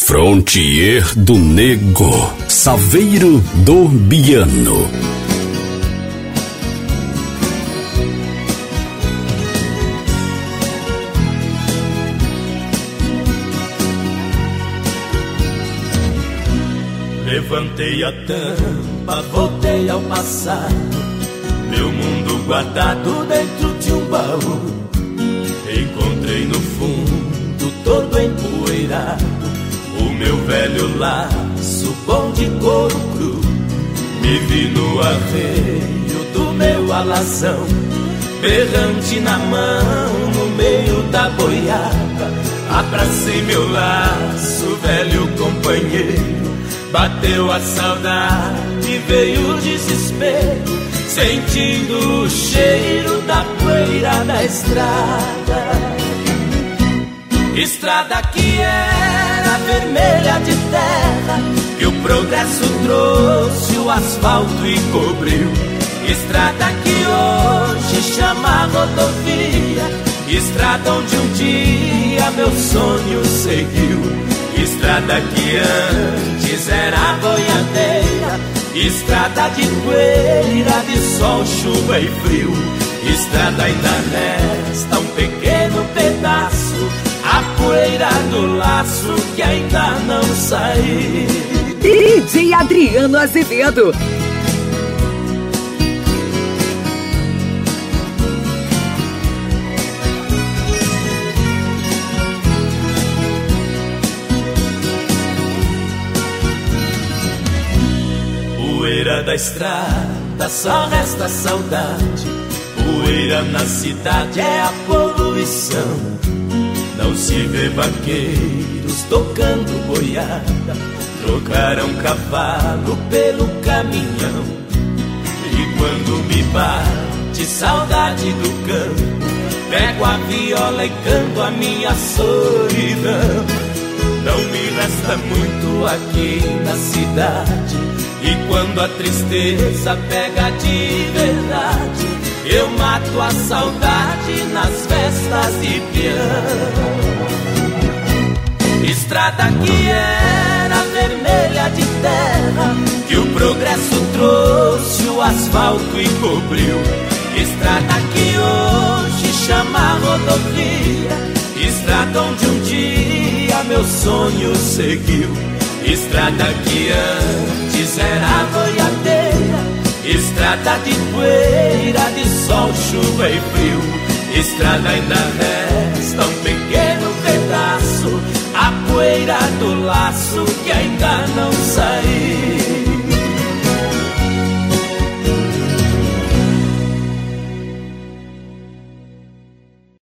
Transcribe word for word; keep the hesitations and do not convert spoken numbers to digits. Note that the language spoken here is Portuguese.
Frontier do Nego, Saveiro do Biano. Levantei a tampa, voltei ao passado, meu mundo guardado dentro de um baú. Encontrei no fundo, todo empoeirado, o meu velho laço bom de couro cru. Me vi no arreio do meu alazão, berrante na mão, no meio da boiada. Abracei meu laço, velho companheiro. Bateu a saudade, veio o desespero, sentindo o cheiro da poeira da estrada. Estrada que era vermelha de terra, que o progresso trouxe o asfalto e cobriu. Estrada que hoje chama rodovia, estrada onde um dia meu sonho seguiu. Estrada que antes era boiadeira, estrada de poeira, de sol, chuva e frio. Estrada ainda resta um pequeno pedaço, a poeira do laço que ainda não saiu. D J Adriano Azevedo. Poeira da estrada, só resta saudade. Poeira na cidade é a poluição. Não se vê vaqueiros tocando boiada, trocaram cavalo pelo caminhão. E quando me bate saudade do campo, pego a viola e canto a minha solidão. Não me resta muito aqui na cidade, e quando a tristeza pega de verdade, eu mato a saudade nas festas de peão. Estrada que era vermelha de terra, que o progresso trouxe o asfalto e cobriu. Estrada que hoje chama rodovia, estrada onde um dia meu sonho seguiu. Estrada que antes era boiadeira, estrada de poeira, de sol, chuva e frio. Estrada ainda resta um pequeno pedaço, a poeira do laço que ainda não saiu.